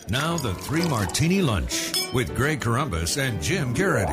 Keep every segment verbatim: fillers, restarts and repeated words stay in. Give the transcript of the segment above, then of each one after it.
Now the Three Martini Lunch with Greg Corombos and Jim Garrity.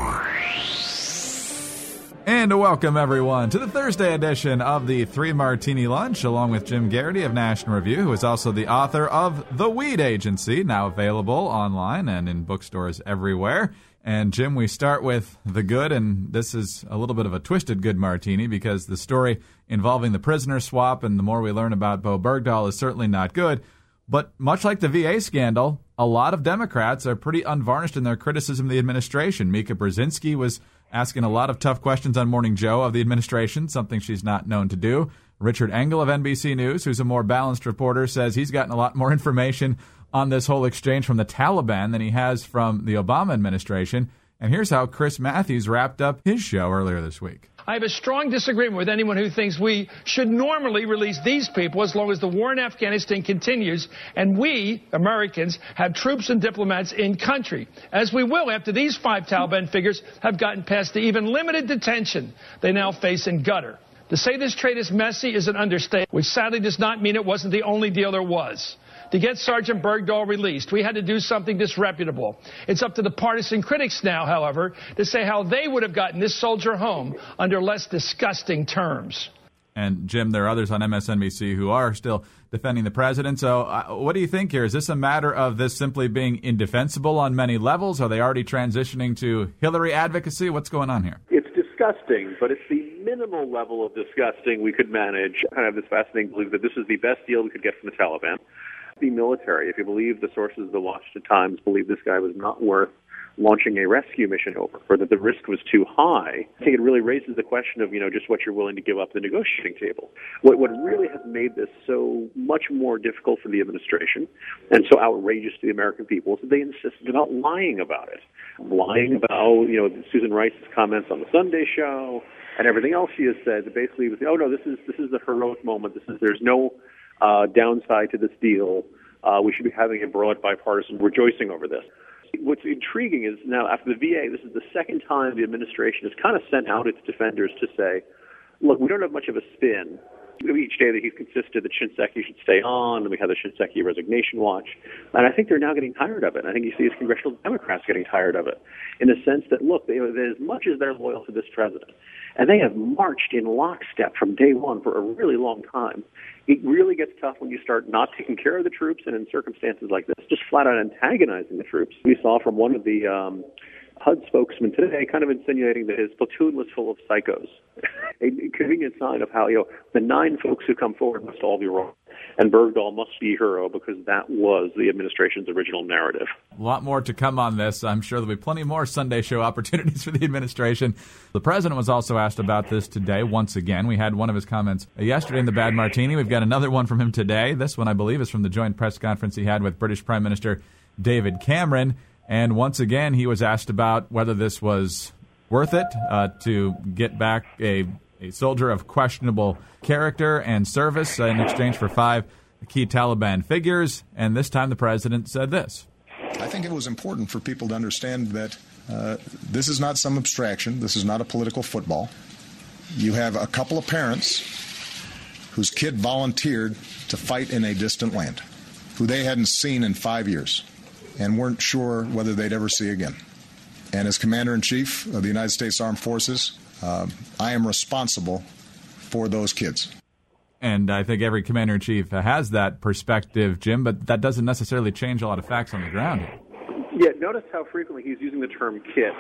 And welcome, everyone, to the Thursday edition of the Three Martini Lunch, along with Jim Garrity of National Review, who is also the author of The Weed Agency, now available online and in bookstores everywhere. And, Jim, we start with the good, and this is a little bit of a twisted good martini because the story involving the prisoner swap and the more we learn about Bowe Bergdahl is certainly not good. But much like the V A scandal, a lot of Democrats are pretty unvarnished in their criticism of the administration. Mika Brzezinski was asking a lot of tough questions on Morning Joe of the administration, something she's not known to do. Richard Engel of N B C News, who's a more balanced reporter, says he's gotten a lot more information on this whole exchange from the Taliban than he has from the Obama administration. And here's how Chris Matthews wrapped up his show earlier this week. I have a strong disagreement with anyone who thinks we should normally release these people as long as the war in Afghanistan continues and we, Americans, have troops and diplomats in country, as we will after these five Taliban figures have gotten past the even limited detention they now face in Qatar. To say this trade is messy is an understatement, which sadly does not mean it wasn't the only deal there was. To get Sergeant Bergdahl released, we had to do something disreputable. It's up to the partisan critics now, however, to say how they would have gotten this soldier home under less disgusting terms. And, Jim, there are others on M S N B C who are still defending the president. So uh, what do you think here? Is this a matter of this simply being indefensible on many levels? Are they already transitioning to Hillary advocacy? What's going on here? It's disgusting, but it's the minimal level of disgusting we could manage. I have this fascinating belief that this is the best deal we could get from the Taliban. The military, if you believe the sources of the Washington Times, believe this guy was not worth launching a rescue mission over, or that the risk was too high. I think it really raises the question of, you know, just what you're willing to give up at the negotiating table. What, what really has made this so much more difficult for the administration and so outrageous to the American people is that they insisted about lying about it. Lying about, you know, Susan Rice's comments on the Sunday show and everything else she has said. That basically was, oh, no, this is this is the heroic moment. This is there's no uh, downside to this deal. Uh, we should be having a broad bipartisan rejoicing over this. What's intriguing is now after the V A, this is the second time the administration has kind of sent out its defenders to say, look, we don't have much of a spin. Each day that he's consisted that Shinseki should stay on, and we have the Shinseki resignation watch. And I think they're now getting tired of it. I think you see as congressional Democrats getting tired of it in the sense that, look, they, as much as they're loyal to this president, and they have marched in lockstep from day one for a really long time, it really gets tough when you start not taking care of the troops and in circumstances like this, just flat out antagonizing the troops. We saw from one of the um, H U D spokesman today kind of insinuating that his platoon was full of psychos. A convenient sign of how, you know, the nine folks who come forward must all be wrong. And Bergdahl must be a hero because that was the administration's original narrative. A lot more to come on this. I'm sure there'll be plenty more Sunday show opportunities for the administration. The president was also asked about this today once again. We had one of his comments yesterday in the Bad Martini. We've got another one from him today. This one, I believe, is from the joint press conference he had with British Prime Minister David Cameron. And once again, he was asked about whether this was worth it uh, to get back a, a soldier of questionable character and service in exchange for five key Taliban figures. And this time the president said this. I think it was important for people to understand that uh, this is not some abstraction. This is not a political football. You have a couple of parents whose kid volunteered to fight in a distant land, who they hadn't seen in five years and weren't sure whether they'd ever see again. And as Commander-in-Chief of the United States Armed Forces, uh, I am responsible for those kids. And I think every commander-in-chief has that perspective, Jim, but that doesn't necessarily change a lot of facts on the ground here. Yeah, notice how frequently he's using the term kid.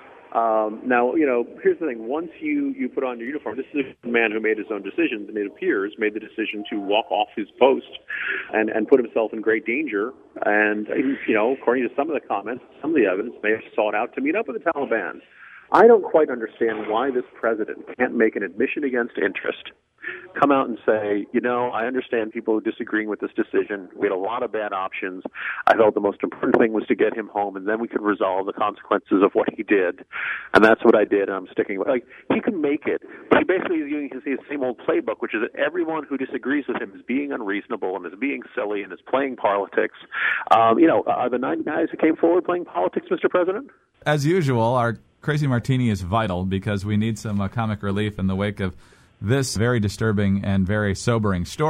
Um, now, you know, here's the thing. Once you, you put on your uniform, this is a man who made his own decisions, and it appears made the decision to walk off his post and, and put himself in great danger. And, you know, according to some of the comments, some of the evidence may have sought out to meet up with the Taliban. I don't quite understand why this president can't make an admission against interest, come out and say, you know, I understand people disagreeing with this decision. We had a lot of bad options. I felt the most important thing was to get him home, and then we could resolve the consequences of what he did. And that's what I did, and I'm sticking with it. Like, he can make it, but he basically is using his, his same old playbook, which is that everyone who disagrees with him is being unreasonable and is being silly and is playing politics. Um, you know, are the nine guys who came forward playing politics, Mister President? As usual, our Crazy Martini is vital because we need some uh, comic relief in the wake of this very disturbing and very sobering story.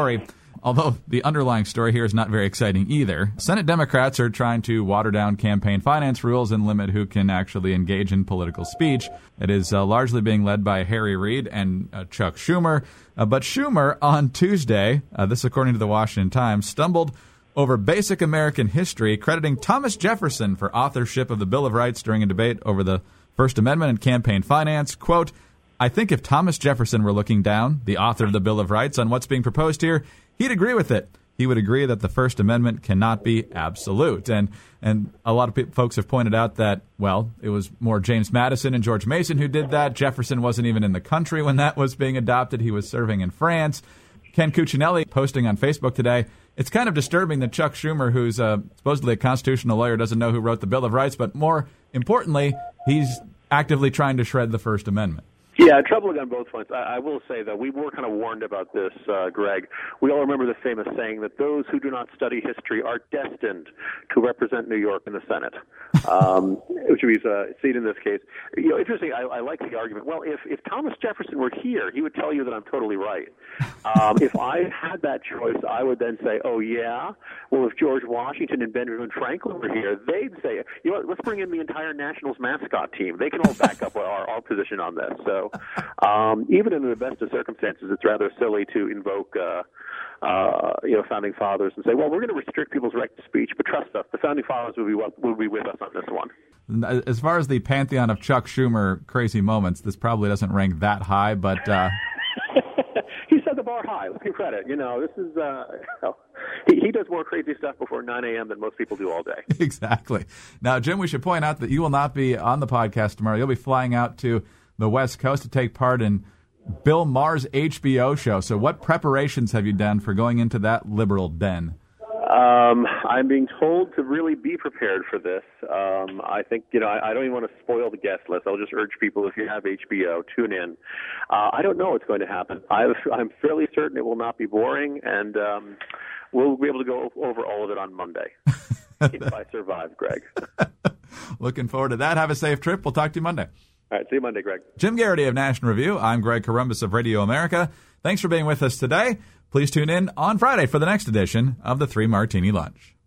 Although the underlying story here is not very exciting either. Senate Democrats are trying to water down campaign finance rules and limit who can actually engage in political speech. It is uh, largely being led by Harry Reid and uh, Chuck Schumer. Uh, but Schumer on Tuesday, uh, this according to the Washington Times, stumbled over basic American history, crediting Thomas Jefferson for authorship of the Bill of Rights during a debate over the First Amendment and campaign finance. Quote, I think if Thomas Jefferson were looking down, the author of the Bill of Rights, on what's being proposed here, he'd agree with it. He would agree that the First Amendment cannot be absolute. And and a lot of pe- folks have pointed out that, well, it was more James Madison and George Mason who did that. Jefferson wasn't even in the country when that was being adopted. He was serving in France. Ken Cuccinelli posting on Facebook today, it's kind of disturbing that Chuck Schumer, who's uh, supposedly a constitutional lawyer, doesn't know who wrote the Bill of Rights, but more importantly, he's actively trying to shred the First Amendment. Yeah, troubling on both fronts. I, I will say that we were kind of warned about this, uh, Greg. We all remember the famous saying that those who do not study history are destined to represent New York in the Senate, um, which means a seat in this case. You know, interesting, I, I like the argument. Well, if, if Thomas Jefferson were here, he would tell you that I'm totally right. Um, if I had that choice, I would then say, oh, yeah? Well, if George Washington and Benjamin Franklin were here, they'd say, you know what, let's bring in the entire Nationals mascot team. They can all back up our, our position on this. So Um, even in the best of circumstances, it's rather silly to invoke, uh, uh, you know, founding fathers and say, "Well, we're going to restrict people's right to speech," but trust us, the founding fathers will be will be with us on this one. As far as the pantheon of Chuck Schumer crazy moments, this probably doesn't rank that high, but uh... he set the bar high. Let's give credit. You know, this is uh, he, he does more crazy stuff before nine a.m. than most people do all day. Exactly. Now, Jim, we should point out that you will not be on the podcast tomorrow. You'll be flying out to the West Coast to take part in Bill Maher's H B O show. So what preparations have you done for going into that liberal den? Um, I'm being told to really be prepared for this. Um, I think, you know, I, I don't even want to spoil the guest list. I'll just urge people, if you have H B O, tune in. Uh, I don't know what's going to happen. I have, I'm fairly certain it will not be boring, and um, we'll be able to go over all of it on Monday. If I survive, Greg. Looking forward to that. Have a safe trip. We'll talk to you Monday. All right, see you Monday, Greg. Jim Garrity of National Review. I'm Greg Corombos of Radio America. Thanks for being with us today. Please tune in on Friday for the next edition of the Three Martini Lunch.